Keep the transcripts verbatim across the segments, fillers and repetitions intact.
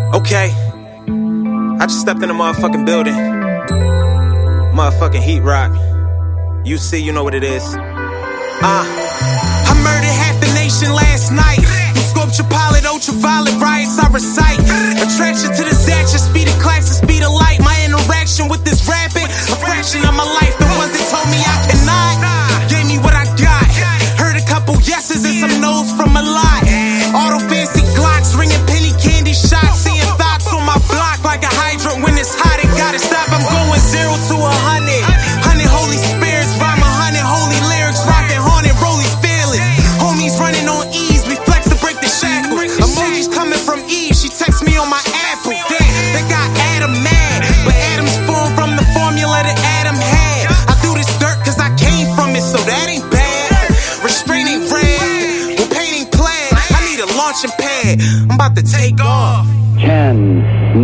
Okay, I just stepped in the motherfucking building. Motherfucking heat rock. You see, you know what it is. Uh, I murdered half the nation last night. You sculpture pilot, ultraviolet riots I recite. Attraction to the Zatcher, speed of clacks and speed of light. My interaction with this rapping, a fraction of my life. The ones that told me I cannot, gave me what I got. Heard a couple yeses and some no's from a lot. Auto fancy Glocks, ringing penny candy shots. Seeing thoughts on my block like a hydrant when it's hot. It gotta stop, I'm going zero to a hundred. Hundred holy spirits, rhyme a hundred holy lyrics. Rockin' haunted, rollies fearless. Homies running on ease, we flex to break the shackles. Emojis coming from Eve, she texts me on my Apple. Damn, they got Adam mad, but Adam's formed from the formula that Adam had. I do this dirt cause I came from it, so that ain't bad. Restraining red, with painting plaid. I need a launching pad, I'm about to take off. Ten,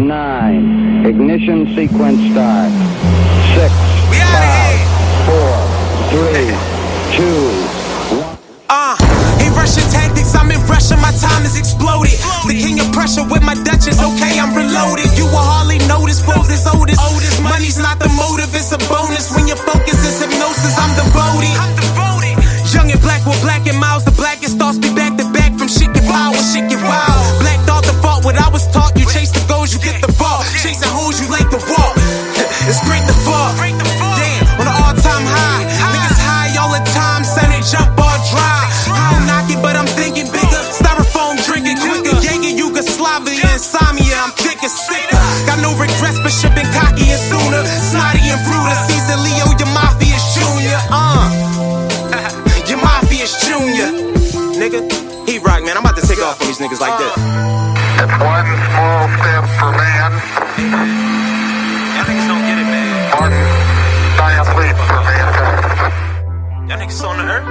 nine, ignition sequence start. Six, five, four, three, two, one. Uh, in Russian tactics, I'm in Russia, my time is exploded. The king of pressure with my Duchess, okay, I'm reloaded. You will hardly notice, flows is oldest. Money's not the motive, it's a bonus. When your focus is hypnosis, I'm devoted. Young and black with black and miles, the blackest thoughts be back to back from shit get wild when shit get wild. Black thought the fault, what I was taught, you chase the goals, you get the ball. Chasing hoes, you like the walk. It's great to fall. Damn, on an all-time high. Niggas high all the time, son, they jump all dry. I don't knock it, but I'm thinking bigger. Styrofoam drinking quicker. Jaeger, Yugoslavia, insomnia, I'm thick and sicker. Got no regrets, but shit been cocky and sooner. Snotty and Bruder, Caesar Leo, your mafia is junior. Uh, your mafia is junior. Nigga, heat rock, man, I'm about to take off on these niggas like this. It's one small step for man. Y'all niggas don't get it, man. One giant leap for mankind. Y'all niggas on the earth?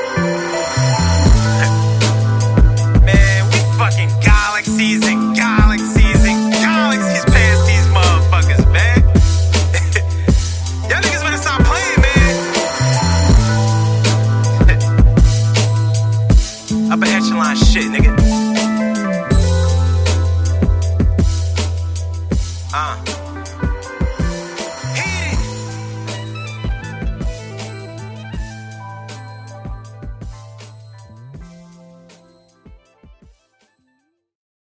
Man, we fucking galaxies and galaxies and galaxies past these motherfuckers, man. Y'all niggas better stop playing, man. Upper echelon shit, nigga. Uh.